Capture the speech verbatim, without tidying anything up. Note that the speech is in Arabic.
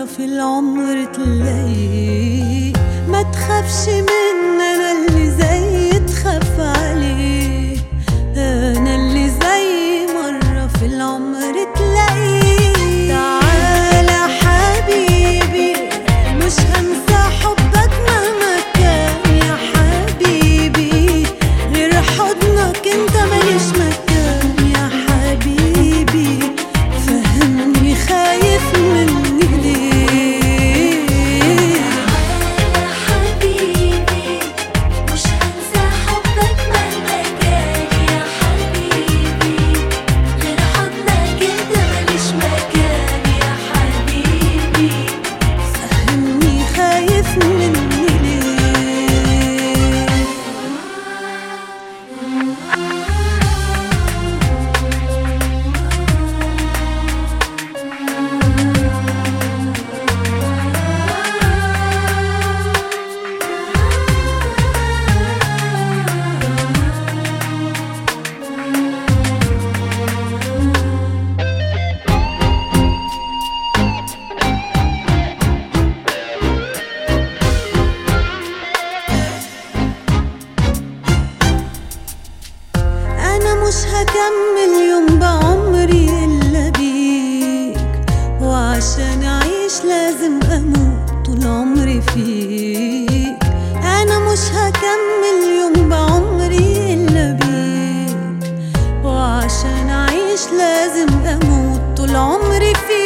مرة في العمر تلاقيه. ما تخافش من أنا اللي زي تخاف عليه، أنا اللي زي مرة في العمر تلاقيه. تعالى حبيبي مش هنسى حبك مهما كان يا حبيبي، غير حضنك انت ماليش مكان يا حبيبي. فهمني خايف مني ليه؟ تعالى حبيبي مش هنسى حبك مهما كان يا حبيبي، غير حضنك انت ماليش مكان يا حبيبي. فهمني خايف مني ليه؟ مش هكمل يوم بعمري إلا بيك، وعشان أعيش لازم أموت طول عمري فيك. أنا مش هكمل يوم بعمري إلا بيك، وعشان أعيش لازم أموت طول عمري فيك.